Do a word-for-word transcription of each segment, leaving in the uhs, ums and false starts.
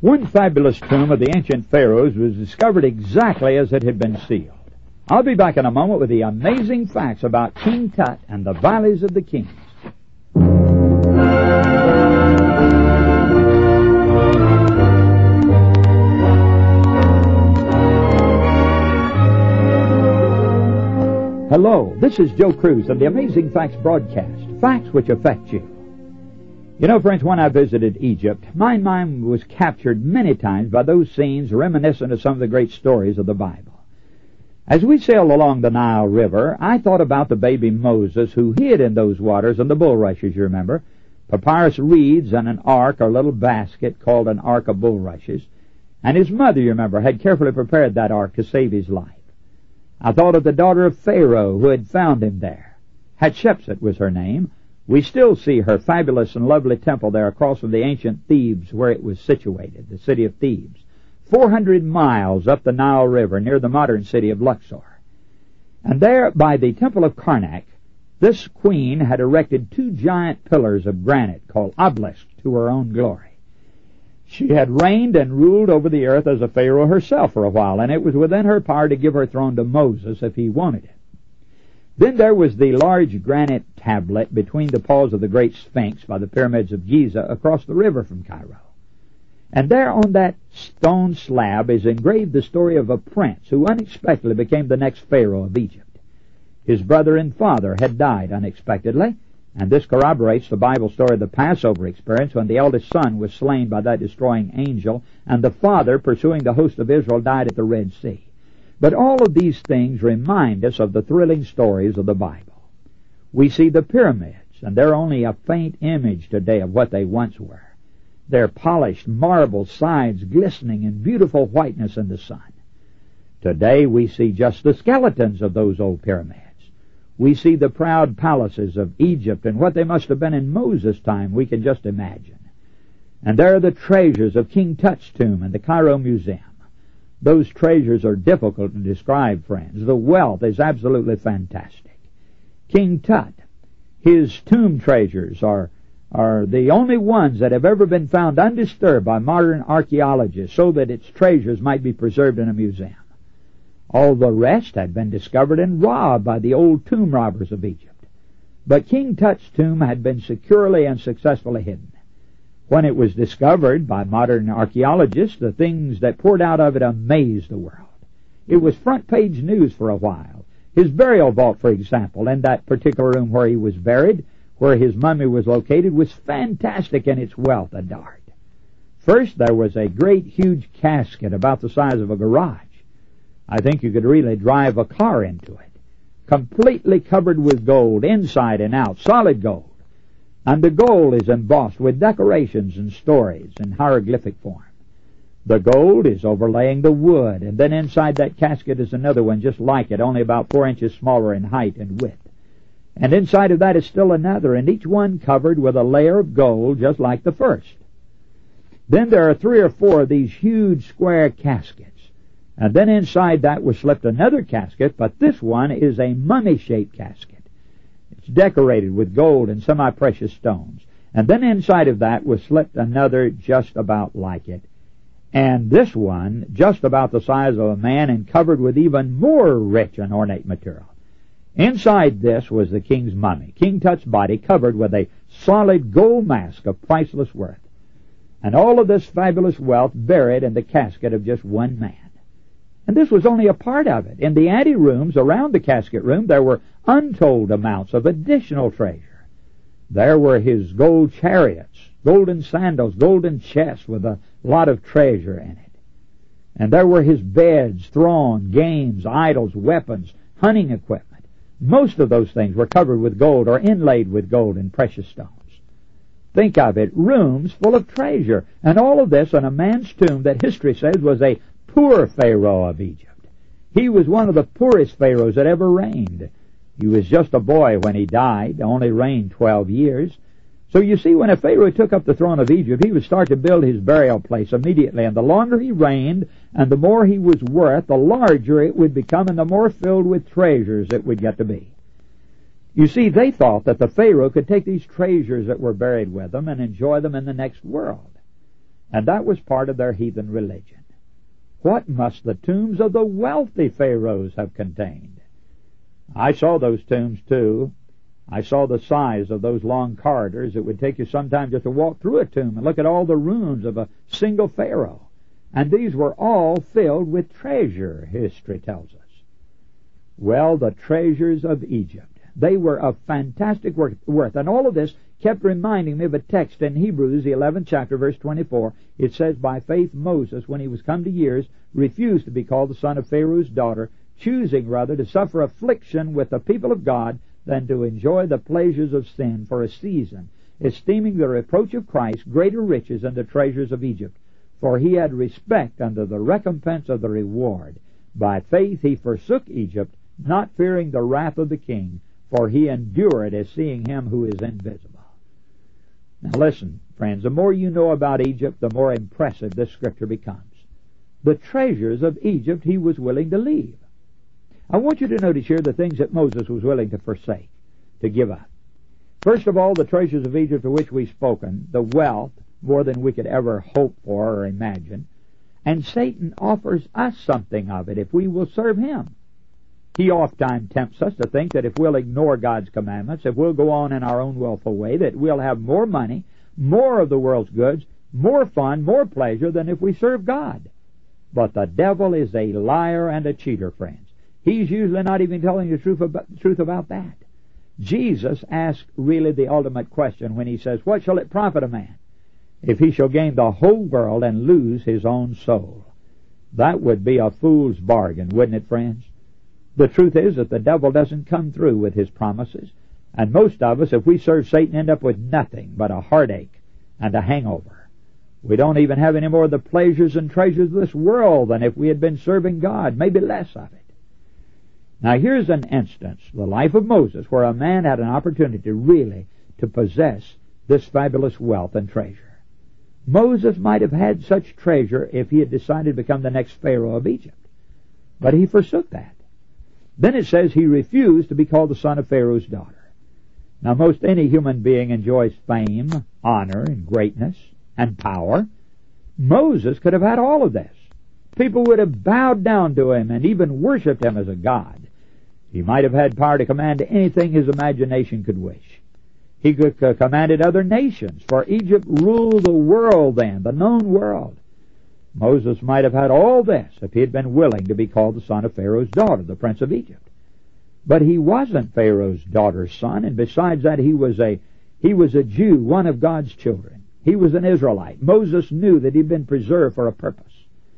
One fabulous tomb of the ancient pharaohs was discovered exactly as it had been sealed. I'll be back in a moment with the amazing facts about King Tut and the valleys of the kings. Hello, this is Joe Cruz of the Amazing Facts broadcast, facts which affect you. You know, friends, when I visited Egypt, my mind was captured many times by those scenes reminiscent of some of the great stories of the Bible. As we sailed along the Nile River, I thought about the baby Moses who hid in those waters and the bulrushes, you remember, papyrus reeds and an ark or little basket called an ark of bulrushes, and his mother, you remember, had carefully prepared that ark to save his life. I thought of the daughter of Pharaoh who had found him there. Hatshepsut was her name. We still see her fabulous and lovely temple there across from the ancient Thebes where it was situated, the city of Thebes, four hundred miles up the Nile River near the modern city of Luxor. And there by the temple of Karnak, this queen had erected two giant pillars of granite called obelisks to her own glory. She had reigned and ruled over the earth as a pharaoh herself for a while, and it was within her power to give her throne to Moses if he wanted it. Then there was the large granite tablet between the paws of the great Sphinx by the pyramids of Giza across the river from Cairo. And there on that stone slab is engraved the story of a prince who unexpectedly became the next pharaoh of Egypt. His brother and father had died unexpectedly, and this corroborates the Bible story of the Passover experience when the eldest son was slain by that destroying angel, and the father, pursuing the host of Israel, died at the Red Sea. But all of these things remind us of the thrilling stories of the Bible. We see the pyramids, and they're only a faint image today of what they once were. Their polished marble sides glistening in beautiful whiteness in the sun. Today we see just the skeletons of those old pyramids. We see the proud palaces of Egypt, and what they must have been in Moses' time we can just imagine. And there are the treasures of King Tut's tomb in the Cairo Museum. Those treasures are difficult to describe, friends. The wealth is absolutely fantastic. King Tut, his tomb treasures are, are the only ones that have ever been found undisturbed by modern archaeologists so that its treasures might be preserved in a museum. All the rest had been discovered and robbed by the old tomb robbers of Egypt. But King Tut's tomb had been securely and successfully hidden. When it was discovered by modern archaeologists, the things that poured out of it amazed the world. It was front-page news for a while. His burial vault, for example, in that particular room where he was buried, where his mummy was located, was fantastic in its wealth and art. First, there was a great, huge casket about the size of a garage. I think you could really drive a car into it. Completely covered with gold, inside and out, solid gold. And the gold is embossed with decorations and stories in hieroglyphic form. The gold is overlaying the wood, and then inside that casket is another one just like it, only about four inches smaller in height and width. And inside of that is still another, and each one covered with a layer of gold just like the first. Then there are three or four of these huge square caskets. And then inside that was slipped another casket, but this one is a mummy-shaped casket. It's decorated with gold and semi-precious stones. And then inside of that was slipped another just about like it. And this one, just about the size of a man and covered with even more rich and ornate material. Inside this was the king's mummy, King Tut's body, covered with a solid gold mask of priceless worth. And all of this fabulous wealth buried in the casket of just one man. And this was only a part of it. In the anterooms around the casket room, there were untold amounts of additional treasure. There were his gold chariots, golden sandals, golden chests with a lot of treasure in it. And there were his beds, throne, games, idols, weapons, hunting equipment. Most of those things were covered with gold or inlaid with gold and precious stones. Think of it, rooms full of treasure, and all of this in a man's tomb that history says was a poor Pharaoh of Egypt. He was one of the poorest pharaohs that ever reigned. He was just a boy when he died, only reigned twelve years. So you see, when a pharaoh took up the throne of Egypt, he would start to build his burial place immediately, and the longer he reigned and the more he was worth, the larger it would become and the more filled with treasures it would get to be. You see, they thought that the pharaoh could take these treasures that were buried with them and enjoy them in the next world. and that was part of their heathen religion. What must the tombs of the wealthy pharaohs have contained? I saw those tombs too. I saw the size of those long corridors. It would take you some time just to walk through a tomb and look at all the ruins of a single pharaoh. And these were all filled with treasure, history tells us. Well, the treasures of Egypt. They were of fantastic worth. And all of this kept reminding me of a text in Hebrews, the eleventh chapter, verse twenty-four. It says, by faith Moses, when he was come to years, refused to be called the son of Pharaoh's daughter, choosing rather to suffer affliction with the people of God than to enjoy the pleasures of sin for a season, esteeming the reproach of Christ greater riches than the treasures of Egypt. For he had respect unto the recompense of the reward. By faith he forsook Egypt, not fearing the wrath of the king, for he endured as seeing him who is invisible. Now listen, friends, the more you know about Egypt, the more impressive this scripture becomes. The treasures of Egypt he was willing to leave. I want you to notice here the things that Moses was willing to forsake, to give up. First of all, the treasures of Egypt of which we've spoken, the wealth, more than we could ever hope for or imagine. And Satan offers us something of it if we will serve him. He oftentimes tempts us to think that if we'll ignore God's commandments, if we'll go on in our own willful way, that we'll have more money, more of the world's goods, more fun, more pleasure than if we serve God. But the devil is a liar and a cheater, friends. He's usually not even telling the truth about, the truth about that. Jesus asked really the ultimate question when he says, what shall it profit a man if he shall gain the whole world and lose his own soul? That would be a fool's bargain, wouldn't it, friends? The truth is that the devil doesn't come through with his promises, and most of us, if we serve Satan, end up with nothing but a heartache and a hangover. We don't even have any more of the pleasures and treasures of this world than if we had been serving God, maybe less of it. Now here's an instance, the life of Moses, where a man had an opportunity really to possess this fabulous wealth and treasure. Moses might have had such treasure if he had decided to become the next Pharaoh of Egypt, but he forsook that. Then it says he refused to be called the son of Pharaoh's daughter. Now most any human being enjoys fame, honor, and greatness, and power. Moses could have had all of this. People would have bowed down to him and even worshipped him as a god. He might have had power to command anything his imagination could wish. He could have commanded other nations, for Egypt ruled the world then, the known world. Moses might have had all this if he had been willing to be called the son of Pharaoh's daughter, the prince of Egypt. But he wasn't Pharaoh's daughter's son, and besides that, he was a he was a Jew, one of God's children. He was an Israelite. Moses knew that he'd been preserved for a purpose,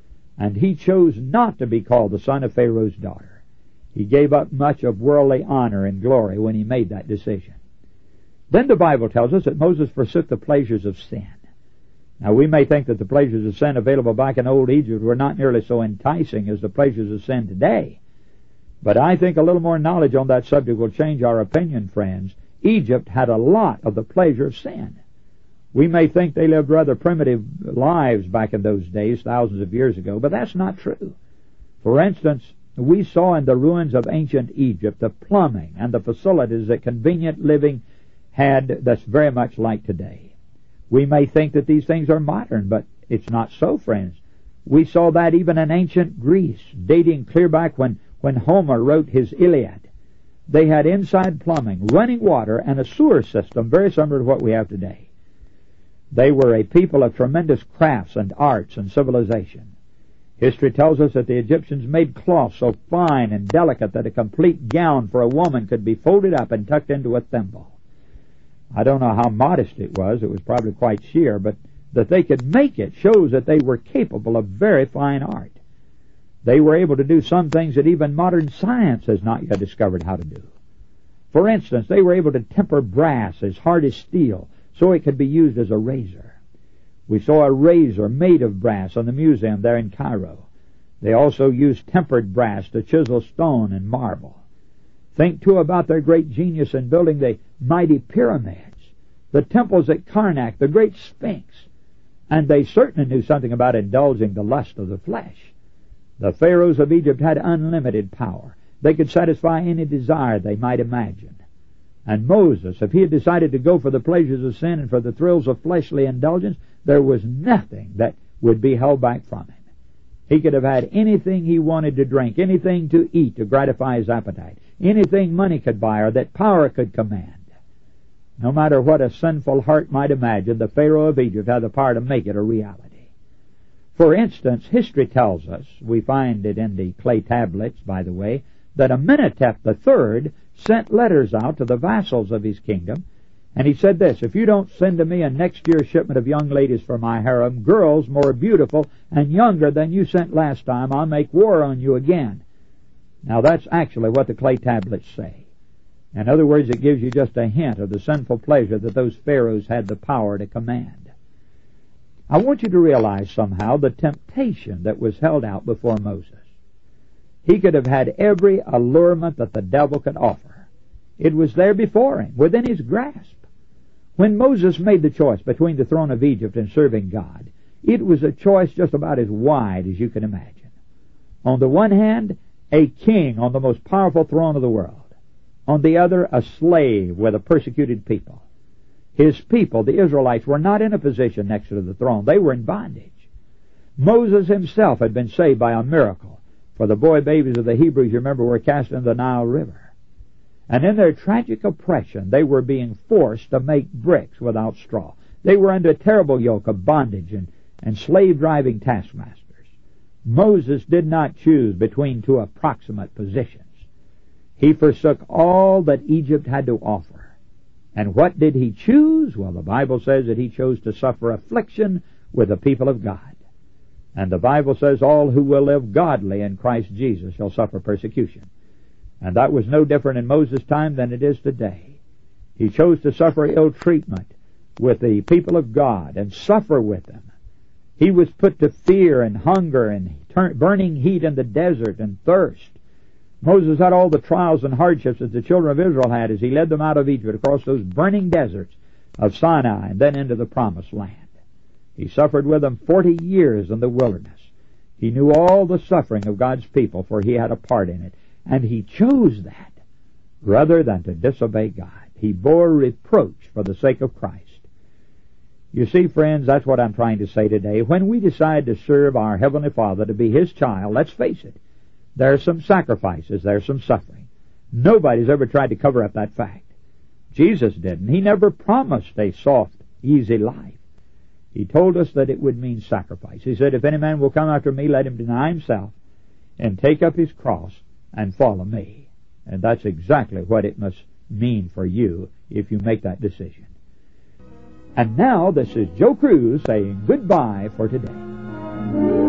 and he chose not to be called the son of Pharaoh's daughter. He gave up much of worldly honor and glory when he made that decision. Then the Bible tells us that Moses forsook the pleasures of sin. Now, we may think that the pleasures of sin available back in old Egypt were not nearly so enticing as the pleasures of sin today. But I think a little more knowledge on that subject will change our opinion, friends. Egypt had a lot of the pleasure of sin. We may think they lived rather primitive lives back in those days, thousands of years ago, but that's not true. For instance, we saw in the ruins of ancient Egypt the plumbing and the facilities that convenient living had that's very much like today. We may think that these things are modern, but it's not so, friends. We saw that even in ancient Greece, dating clear back when, when Homer wrote his Iliad. They had inside plumbing, running water, and a sewer system very similar to what we have today. They were a people of tremendous crafts and arts and civilization. History tells us that the Egyptians made cloth so fine and delicate that a complete gown for a woman could be folded up and tucked into a thimble. I don't know how modest it was. It was probably quite sheer, but that they could make it shows that they were capable of very fine art. They were able to do some things that even modern science has not yet discovered how to do. For instance, they were able to temper brass as hard as steel so it could be used as a razor. We saw a razor made of brass in the museum there in Cairo. They also used tempered brass to chisel stone and marble. Think, too, about their great genius in building the mighty pyramids, the temples at Karnak, the great Sphinx. And they certainly knew something about indulging the lust of the flesh. The pharaohs of Egypt had unlimited power. They could satisfy any desire they might imagine. And Moses, if he had decided to go for the pleasures of sin and for the thrills of fleshly indulgence, there was nothing that would be held back from him. He could have had anything he wanted to drink, anything to eat to gratify his appetite, anything money could buy or that power could command. No matter what a sinful heart might imagine, the Pharaoh of Egypt had the power to make it a reality. For instance, history tells us, we find it in the clay tablets, by the way, that Amenhotep the third sent letters out to the vassals of his kingdom, and he said this: if you don't send to me a next year's shipment of young ladies for my harem, girls more beautiful and younger than you sent last time, I'll make war on you again. Now that's actually what the clay tablets say. In other words, it gives you just a hint of the sinful pleasure that those pharaohs had the power to command. I want you to realize somehow the temptation that was held out before Moses. He could have had every allurement that the devil could offer. It was there before him, within his grasp. When Moses made the choice between the throne of Egypt and serving God, it was a choice just about as wide as you can imagine. On the one hand, a king on the most powerful throne of the world. On the other, a slave with a persecuted people. His people, the Israelites, were not in a position next to the throne. They were in bondage. Moses himself had been saved by a miracle, for the boy babies of the Hebrews, you remember, were cast into the Nile River. And in their tragic oppression, they were being forced to make bricks without straw. They were under a terrible yoke of bondage and, and slave-driving taskmasters. Moses did not choose between two approximate positions. He forsook all that Egypt had to offer. And what did he choose? Well, the Bible says that he chose to suffer affliction with the people of God. And the Bible says all who will live godly in Christ Jesus shall suffer persecution. And that was no different in Moses' time than it is today. He chose to suffer ill treatment with the people of God and suffer with them. He was put to fear and hunger and burning heat in the desert and thirst. Moses had all the trials and hardships that the children of Israel had as he led them out of Egypt across those burning deserts of Sinai and then into the promised land. He suffered with them forty years in the wilderness. He knew all the suffering of God's people, for he had a part in it. And he chose that rather than to disobey God. He bore reproach for the sake of Christ. You see, friends, that's what I'm trying to say today. When we decide to serve our Heavenly Father, to be His child, let's face it, there's some sacrifices, there's some suffering. Nobody's ever tried to cover up that fact. Jesus didn't. He never promised a soft, easy life. He told us that it would mean sacrifice. He said, if any man will come after me, let him deny himself and take up his cross and follow me. And that's exactly what it must mean for you if you make that decision. And now, this is Joe Cruz saying goodbye for today.